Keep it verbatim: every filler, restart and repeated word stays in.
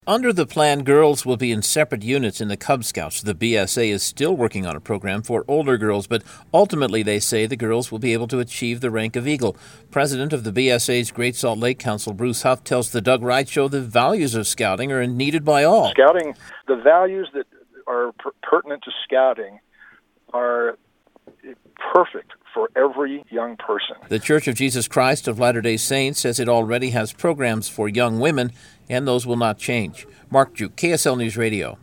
Under the plan, girls will be in separate units in the Cub Scouts. The B S A is still working on a program for older girls, but ultimately they say the girls will be able to achieve the rank of Eagle. President of the B S A's Great Salt Lake Council, Bruce Huff, tells the Doug Wright Show the values of scouting are needed by all. Scouting, the values that are per- pertinent to scouting are perfect for every young person. The Church of Jesus Christ of Latter-day Saints says it already has programs for young women, and those will not change. Mark Juke, K S L News Radio.